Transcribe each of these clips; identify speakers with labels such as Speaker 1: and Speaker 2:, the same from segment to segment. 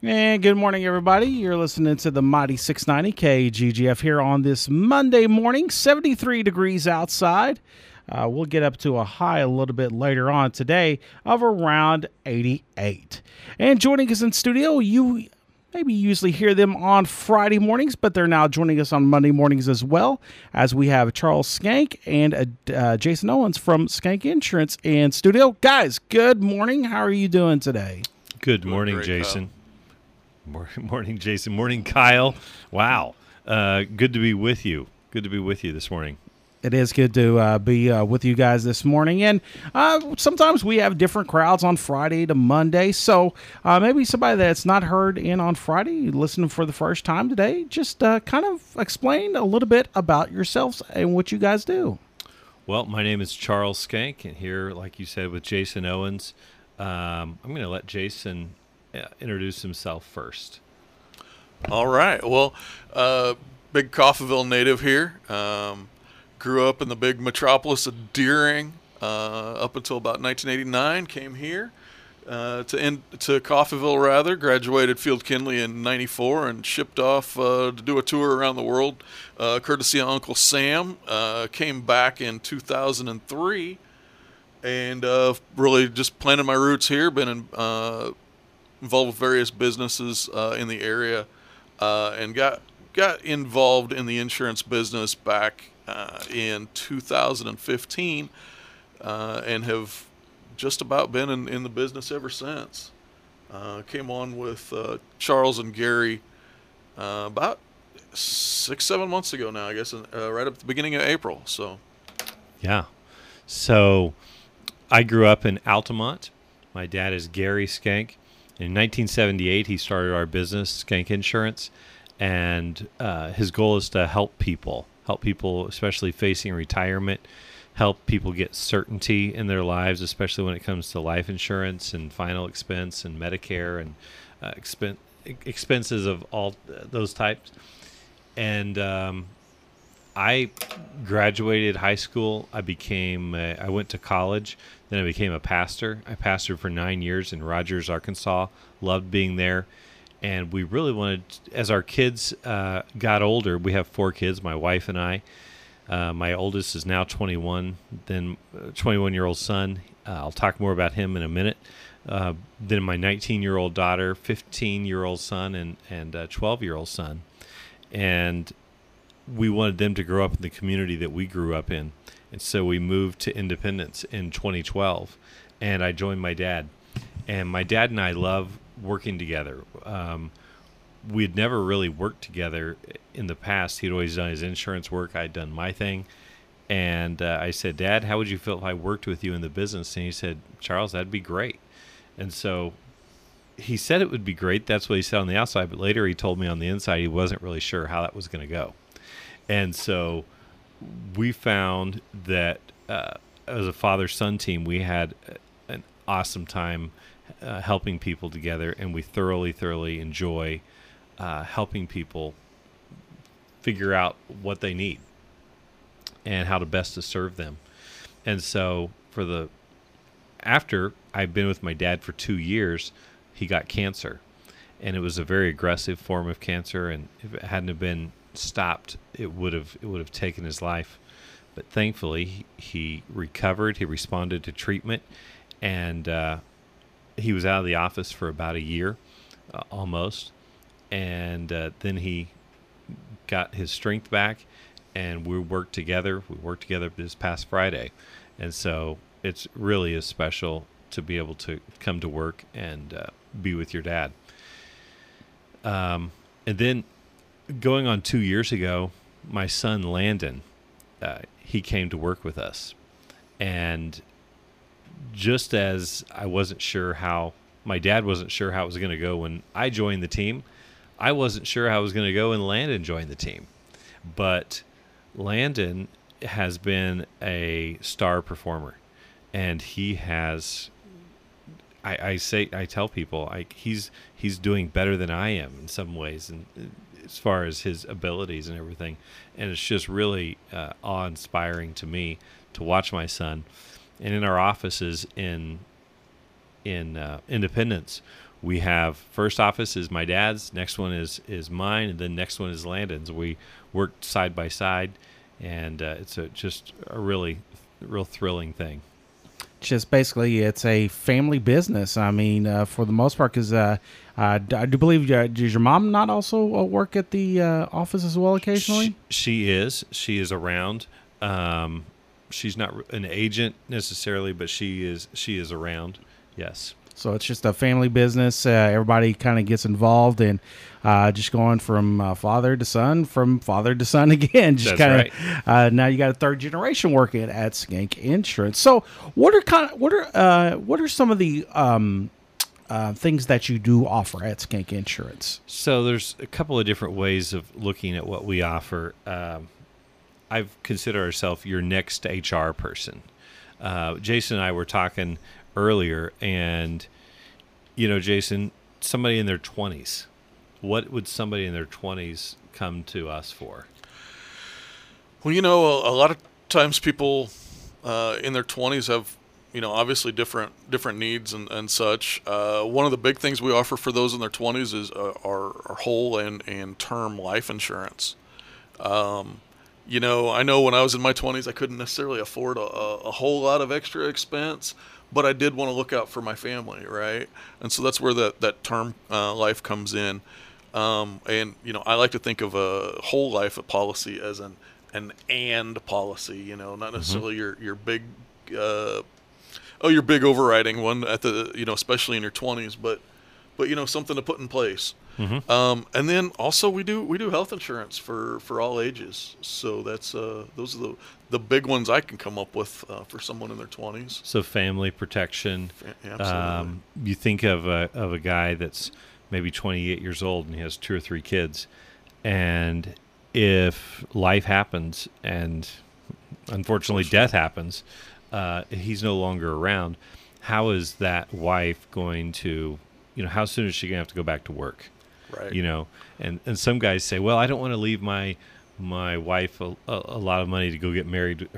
Speaker 1: And good morning, everybody. You're listening to the Mighty 690 KGGF here on this Monday morning, 73 degrees outside. We'll get up to a high a little bit later on today of around 88. And joining us in studio, you maybe usually hear them on Friday mornings, but they're now joining us on Monday mornings as well, as we have Charles Skank and Jason Owens from Skank Insurance in studio. Guys, good morning. How are you doing today?
Speaker 2: Good morning, Jason. Morning, Jason. Morning, Kyle. Wow. Good to be with you. Good to be with you this morning.
Speaker 1: It is good to be with you guys this morning. And sometimes we have different crowds on Friday to Monday. So maybe somebody that's not heard in on Friday, listening for the first time today, just kind of explain a little bit about yourselves and what you guys do.
Speaker 2: Well, my name is Charles Skank, and here, like you said, with Jason Owens. I'm going to let Jason introduce himself first.
Speaker 3: All right. Well, big Coffeyville native here. Grew up in the big metropolis of Deering up until about 1989. Came here to Coffeyville, rather. Graduated Field Kinley in 94 and shipped off to do a tour around the world, courtesy of Uncle Sam. Came back in 2003 and really just planted my roots here. Been involved with various businesses in the area, and got involved in the insurance business back in 2015, and have just about been in the business ever since. Came on with Charles and Gary about 6-7 months ago now, I guess, right up at the beginning of April. So,
Speaker 2: yeah. So I grew up in Altamont. My dad is Gary Skank. In 1978, he started our business, Skank Insurance, and his goal is to help people, especially facing retirement, help people get certainty in their lives, especially when it comes to life insurance and final expense and Medicare and expenses of all those types. And I graduated high school. I went to college. Then I became a pastor. I pastored for 9 years in Rogers, Arkansas. Loved being there. And we really wanted, as our kids got older, we have 4 kids, my wife and I. My oldest is now 21, then 21-year-old son. I'll talk more about him in a minute. Then my 19-year-old daughter, 15-year-old son, and 12-year-old son. And we wanted them to grow up in the community that we grew up in. And so we moved to Independence in 2012, and I joined my dad. And my dad and I love working together. We had never really worked together in the past. He'd always done his insurance work. I'd done my thing. And I said, Dad, how would you feel if I worked with you in the business? And he said, Charles, that'd be great. And so he said it would be great. That's what he said on the outside. But later he told me on the inside he wasn't really sure how that was going to go. And so we found that as a father-son team, we had an awesome time helping people together, and we thoroughly enjoy helping people figure out what they need and how to best to serve them. And so after I've been with my dad for 2 years, he got cancer, and it was a very aggressive form of cancer, and if it hadn't have been stopped, it would have taken his life. But thankfully he recovered. He responded to treatment, and he was out of the office for about a year, almost, and then he got his strength back, and we worked together this past Friday. And so it's really is special to be able to come to work and be with your dad. And then going on 2 years ago, my son Landon, he came to work with us. And just as I wasn't sure how, my dad wasn't sure how it was going to go when I joined the team, I wasn't sure how it was going to go when Landon joined the team. But Landon has been a star performer, and he has, I tell people, he's doing better than I am in some ways, and as far as his abilities and everything. And it's just really awe-inspiring to me to watch my son. And in our offices in Independence, We have first office is my dad's, next one is mine, and then next one is Landon's. We worked side by side, and it's just a real thrilling thing.
Speaker 1: Just basically, it's a family business. I mean, for the most part, because I do believe, does your mom not also work at the office as well occasionally?
Speaker 2: She is around. She's not an agent necessarily, but she is around. Yes.
Speaker 1: So it's just a family business. Everybody kind of gets involved and just going from father to son again. Just
Speaker 2: That's
Speaker 1: kind of now you got a third generation working at Skink Insurance. So what are some of the things that you do offer at Skink Insurance?
Speaker 2: So there's a couple of different ways of looking at what we offer. I've considered ourselves your next HR person. Jason and I were talking earlier, and Jason, somebody in their 20s, what would somebody in their 20s come to us for?
Speaker 3: Well, a lot of times people in their 20s have, obviously different needs and such. One of the big things we offer for those in their 20s is our whole and term life insurance. I know when I was in my 20s, I couldn't necessarily afford a whole lot of extra expense, but I did want to look out for my family, right? And so that's where that term life comes in. I like to think of a whole life policy as an and policy, not necessarily your big your big overriding one at the especially in your 20s, but something to put in place. And then also we do health insurance for all ages. So that's those are the big ones I can come up with for someone in their 20s.
Speaker 2: So family protection.
Speaker 3: Absolutely.
Speaker 2: You think of a guy that's maybe 28 years old and he has 2 or 3 kids, and if life happens and unfortunately death happens, he's no longer around. How is that wife going to, how soon is she going to have to go back to work?
Speaker 3: Right.
Speaker 2: And some guys say, well, I don't want to leave my wife a lot of money to go get married,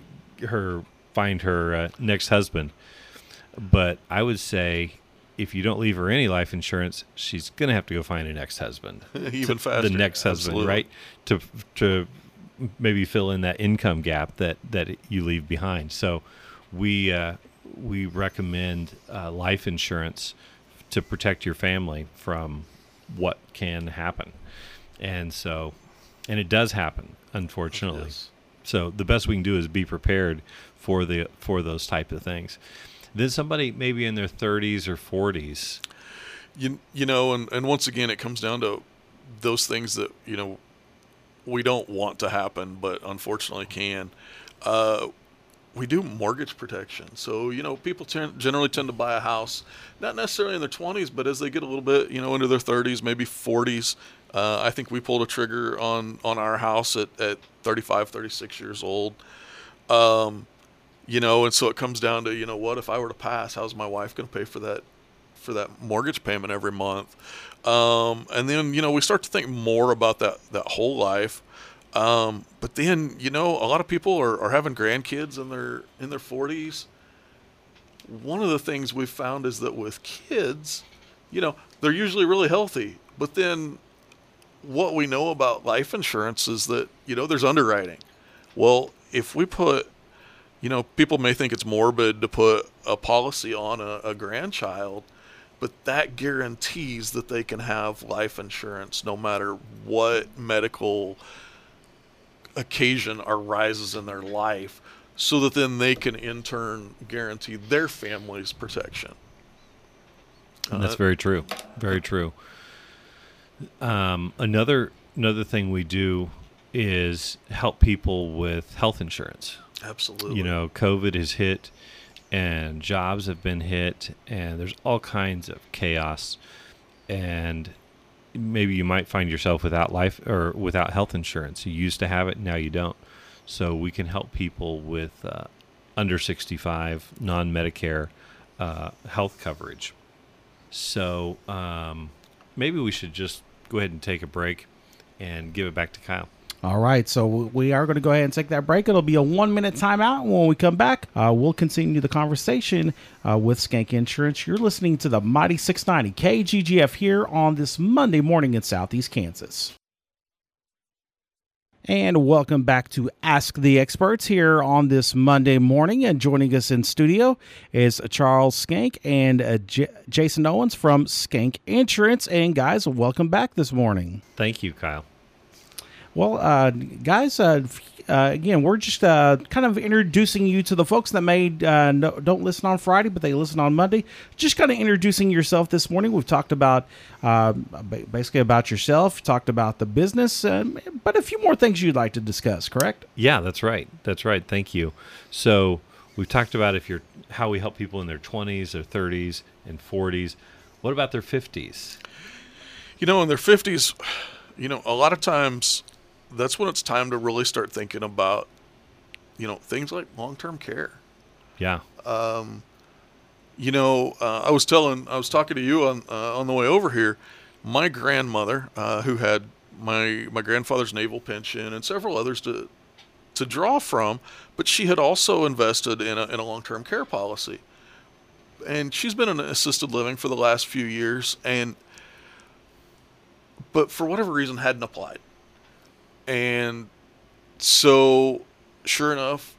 Speaker 2: find her next husband. But I would say, if you don't leave her any life insurance, she's going to have to go find a next husband.
Speaker 3: Even faster.
Speaker 2: The next husband,
Speaker 3: Absolutely.
Speaker 2: right? To maybe fill in that income gap that you leave behind. So we recommend life insurance to protect your family from what can happen. And it does happen, unfortunately.
Speaker 3: Yes.
Speaker 2: So the best we can do is be prepared for those type of things. Then somebody maybe in their 30s or 40s.
Speaker 3: And once again, it comes down to those things that, we don't want to happen, but unfortunately can. We do mortgage protection. So, people generally tend to buy a house, not necessarily in their 20s, but as they get a little bit, into their 30s, maybe 40s. I think we pulled a trigger on our house at 35, 36 years old. And so it comes down to, what if I were to pass, how's my wife going to pay for that mortgage payment every month? And then, we start to think more about that whole life. But then, a lot of people are having grandkids in their 40s. One of the things we've found is that with kids, they're usually really healthy. But then what we know about life insurance is that, there's underwriting. Well, if we put, people may think it's morbid to put a policy on a grandchild, but that guarantees that they can have life insurance no matter what medical occasion arises in their life, so that then they can in turn guarantee their family's protection.
Speaker 2: That's very true. Very true. Another thing we do is help people with health insurance.
Speaker 3: Absolutely.
Speaker 2: COVID has hit and jobs have been hit and there's all kinds of chaos, and maybe you might find yourself without life or without health insurance. You used to have it, now you don't. So we can help people with under 65 non-Medicare health coverage. So maybe we should just go ahead and take a break and give it back to Kyle.
Speaker 1: All right, so we are going to go ahead and take that break. It'll be a 1-minute timeout. And when we come back, we'll continue the conversation with Skank Insurance. You're listening to the Mighty 690 KGGF here on this Monday morning in Southeast Kansas. And welcome back to Ask the Experts here on this Monday morning. And joining us in studio is Charles Skank and Jason Owens from Skank Insurance. And guys, welcome back this morning.
Speaker 2: Thank you, Kyle.
Speaker 1: Well, guys, again, we're just kind of introducing you to the folks that don't listen on Friday, but they listen on Monday. Just kind of introducing yourself this morning. We've talked about basically about yourself, talked about the business, but a few more things you'd like to discuss, correct?
Speaker 2: Yeah, that's right. That's right. Thank you. So we've talked about how we help people in their 20s, their 30s, and 40s. What about their 50s?
Speaker 3: In their 50s, a lot of times that's when it's time to really start thinking about, things like long-term care.
Speaker 2: Yeah.
Speaker 3: I was talking to you on the way over here. My grandmother, who had my grandfather's naval pension and several others to draw from, but she had also invested in a long-term care policy, and she's been in assisted living for the last few years, but for whatever reason hadn't applied. And so, sure enough,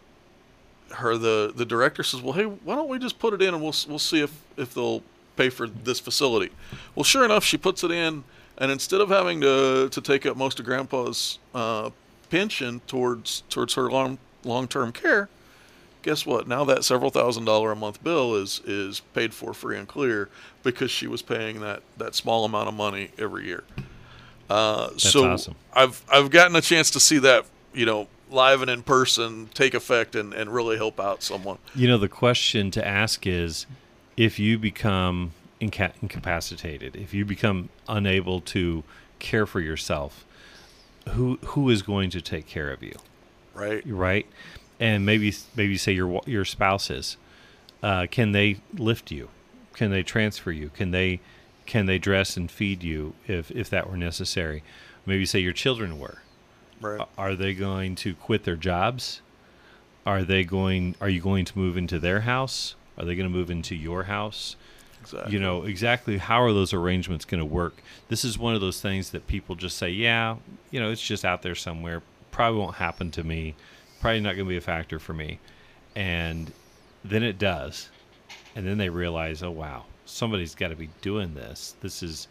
Speaker 3: the director says, "Well, hey, why don't we just put it in and we'll see if they'll pay for this facility." Well, sure enough, she puts it in, and instead of having to take up most of Grandpa's pension towards her long-term care, guess what? Now that several $1,000s a month bill is paid for free and clear because she was paying that small amount of money every year.
Speaker 2: That's
Speaker 3: so
Speaker 2: awesome.
Speaker 3: I've gotten a chance to see that, live and in person take effect and really help out someone.
Speaker 2: The question to ask is, if you become incapacitated, if you become unable to care for yourself, who is going to take care of you? Right. And maybe say your spouse is. Can they lift you? Can they transfer you? Can they dress and feed you if that were necessary? Maybe say your children were.
Speaker 3: Right.
Speaker 2: Are they going to quit their jobs? Are you going to move into their house? Are they going to move into your house?
Speaker 3: Exactly.
Speaker 2: Exactly how are those arrangements going to work? This is one of those things that people just say, yeah, it's just out there somewhere. Probably won't happen to me. Probably not going to be a factor for me. And then it does. And then they realize, oh, wow, somebody's got to be doing this. This is,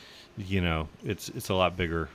Speaker 2: it's a lot bigger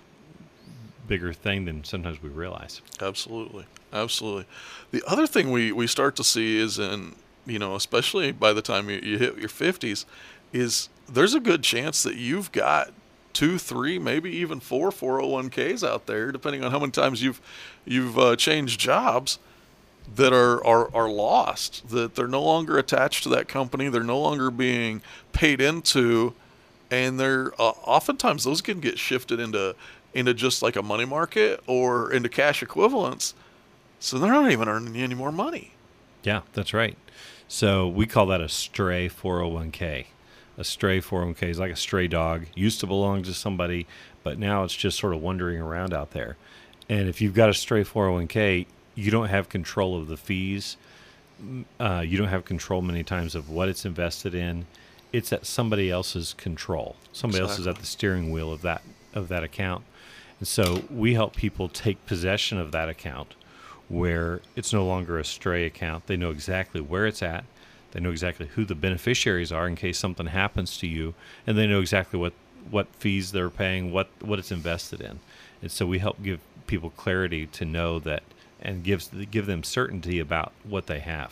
Speaker 2: thing than sometimes we realize.
Speaker 3: Absolutely. The other thing we start to see is especially by the time you hit your 50s, is there's a good chance that you've got 2, 3, maybe even 4 401ks out there, depending on how many times you've changed jobs, that are lost, that they're no longer attached to that company, they're no longer being paid into, and they're oftentimes those can get shifted into just like a money market or into cash equivalents, so they're not even earning any more money.
Speaker 2: Yeah, that's right. So we call that a stray 401k. A stray 401k is like a stray dog. Used to belong to somebody, but now it's just sort of wandering around out there. And if you've got a stray 401k, you don't have control of the fees. You don't have control many times of what it's invested in. It's at somebody else's control. Somebody else is at the steering wheel of that account. And so we help people take possession of that account, where it's no longer a stray account. They know exactly where it's at. They know exactly who the beneficiaries are in case something happens to you, and they know exactly what fees they're paying, what it's invested in. And so we help give people clarity to know that, and give them certainty about what they have.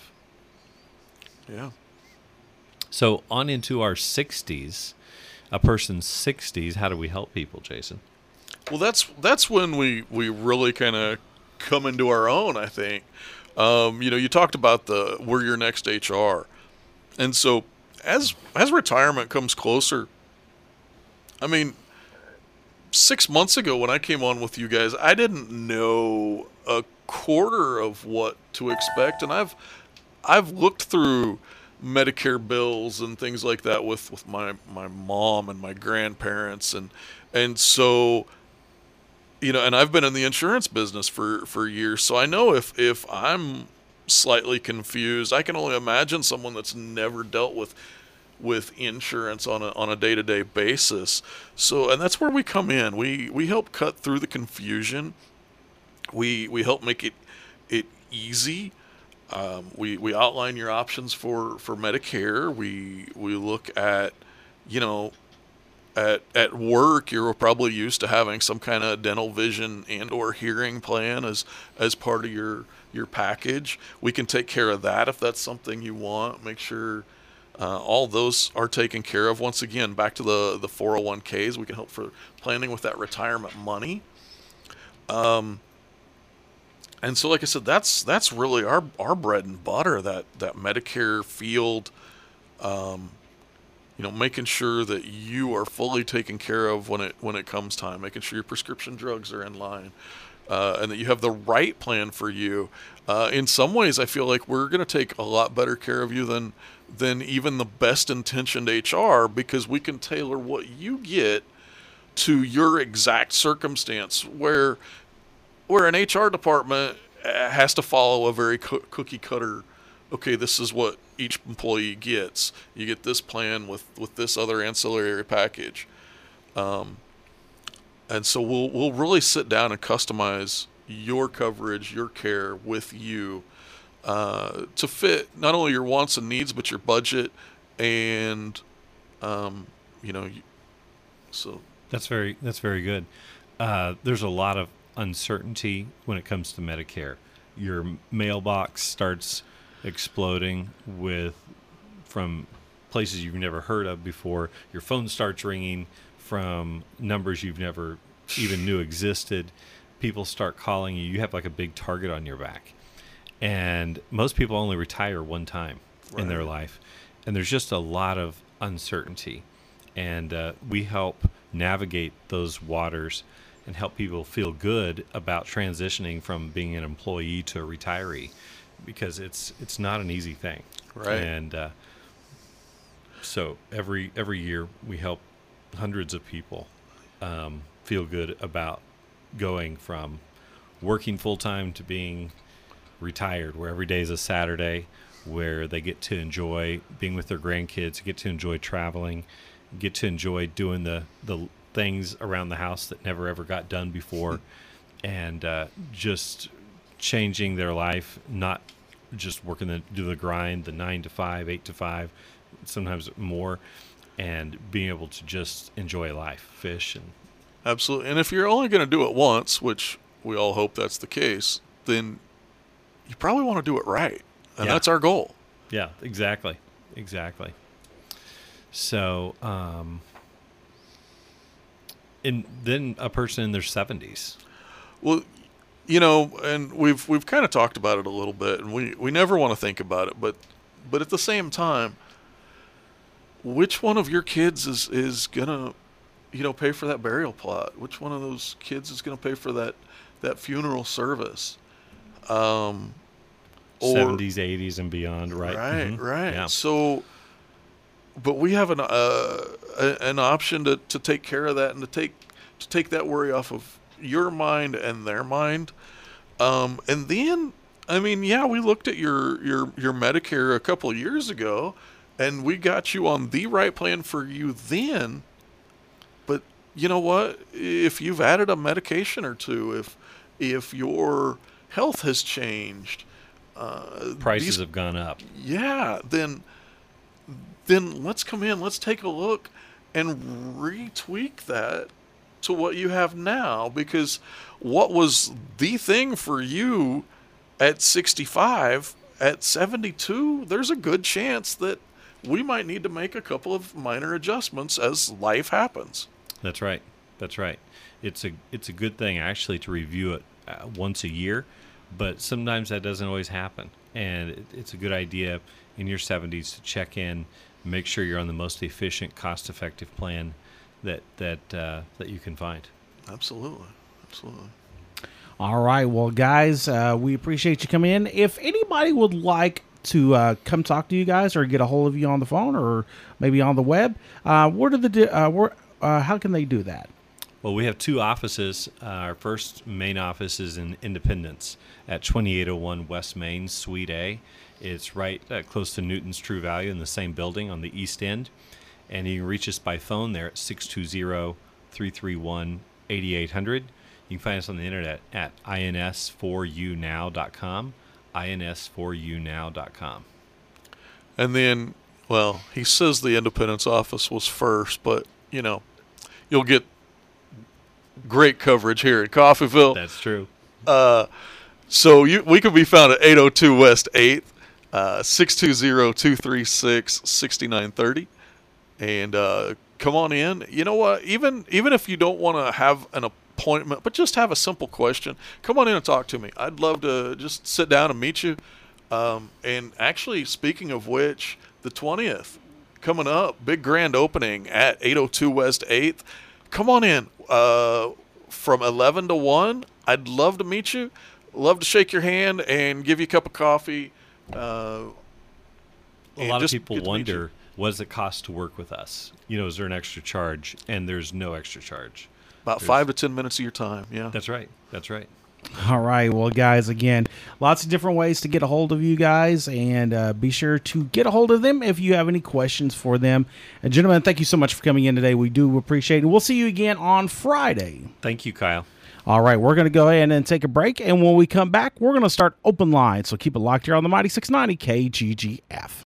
Speaker 3: Yeah.
Speaker 2: So on into our 60s, a person's 60s, how do we help people, Jason?
Speaker 3: Well, that's when we really kind of come into our own, I think. You talked about we're your next HR. And so as retirement comes closer, 6 months ago when I came on with you guys, I didn't know a quarter of what to expect. And I've looked through Medicare bills and things like that with my mom and my grandparents. And so and I've been in the insurance business for years, so I know if I'm slightly confused, I can only imagine someone that's never dealt with insurance on a day-to-day basis. So, and that's where we come in. We help cut through the confusion. We help make it easy. We outline your options for Medicare. We look at, at work, you're probably used to having some kind of dental, vision, and or hearing plan as part of your package. We can take care of that if that's something you want. Make sure all those are taken care of. Once again, back to the 401ks, we can help for planning with that retirement money. And so, like I said, that's really our bread and butter, that Medicare field. Making sure that you are fully taken care of when it comes time, making sure your prescription drugs are in line, and that you have the right plan for you. In some ways, I feel like we're going to take a lot better care of you than even the best intentioned HR, because we can tailor what you get to your exact circumstance, where an HR department has to follow a very cookie cutter. Okay, this is what each employee gets. You get this plan with this other ancillary package, and so we'll really sit down and customize your coverage, your care with you, to fit not only your wants and needs, but your budget, and so
Speaker 2: that's very good. There's a lot of uncertainty when it comes to Medicare. Your mailbox starts exploding from places you've never heard of before. Your phone starts ringing from numbers you've never even knew existed. People start calling you. You have like a big target on your back. And most people only retire one time in their life. And there's just a lot of uncertainty. And we help navigate those waters and help people feel good about transitioning from being an employee to a retiree, because it's not an easy thing.
Speaker 3: Right.
Speaker 2: And so every year we help hundreds of people feel good about going from working full-time to being retired, where every day is a Saturday, where they get to enjoy being with their grandkids, get to enjoy traveling, get to enjoy doing the things around the house that never ever got done before, and just changing their life, not just working do the grind, the 9 to 5, 8 to 5, sometimes more, and being able to just enjoy life, fish. And
Speaker 3: absolutely. And if you're only going to do it once, which we all hope that's the case, then you probably want to do it right. And that's our goal.
Speaker 2: Yeah, exactly. So, and then a person in their 70s.
Speaker 3: Well, and we've kind of talked about it a little bit, and we never want to think about it, but at the same time, which one of your kids is gonna, pay for that burial plot? Which one of those kids is gonna pay for that funeral service?
Speaker 2: 70s, 80s, and beyond, right?
Speaker 3: Right, right.
Speaker 2: Yeah.
Speaker 3: So, but we have an option to take care of that, and to take that worry off of your mind and their mind. And then, we looked at your Medicare a couple of years ago, and we got you on the right plan for you then. But you know what? If you've added a medication or two, if your health has changed,
Speaker 2: prices have gone up.
Speaker 3: Yeah, then let's come in, let's take a look and retweak that to what you have now, because what was the thing for you at 65, at 72, there's a good chance that we might need to make a couple of minor adjustments as life happens.
Speaker 2: That's right. It's a good thing actually to review it once a year, but sometimes that doesn't always happen. And it's a good idea in your 70s to check in, make sure you're on the most efficient, cost-effective plan that you can find.
Speaker 3: Absolutely.
Speaker 1: All right, well, guys, we appreciate you coming in. If anybody would like to come talk to you guys or get a hold of you on the phone or maybe on the web, how can they do that?
Speaker 2: Well, we have two offices. Our first main office is in Independence at 2801 West Main, Suite A. It's right close to Newton's True Value in the same building on the east end. And you can reach us by phone there at 620-331-8800. You can find us on the internet at ins4unow.com, ins4unow.com.
Speaker 3: And then, well, he says the Independence office was first, but, you'll get great coverage here in Coffeyville.
Speaker 2: That's true.
Speaker 3: So we can be found at 802 West 8th, 620-236-6930. And come on in. You know what? Even if you don't want to have an appointment, but just have a simple question, come on in and talk to me. I'd love to just sit down and meet you. And actually, speaking of which, the 20th coming up, big grand opening at 802 West 8th. Come on in from 11 to 1. I'd love to meet you. Love to shake your hand and give you a cup of coffee.
Speaker 2: A lot of people wonder, what does it cost to work with us? Is there an extra charge? And there's no extra charge.
Speaker 3: About 5 to 10 minutes of your time, yeah.
Speaker 2: That's right. That's right.
Speaker 1: All right. Well, guys, again, lots of different ways to get a hold of you guys, and be sure to get a hold of them if you have any questions for them. And gentlemen, thank you so much for coming in today. We do appreciate it. We'll see you again on Friday.
Speaker 2: Thank you, Kyle.
Speaker 1: All right. We're going to go ahead and take a break, and when we come back, we're going to start open line. So keep it locked here on the Mighty 690 KGGF.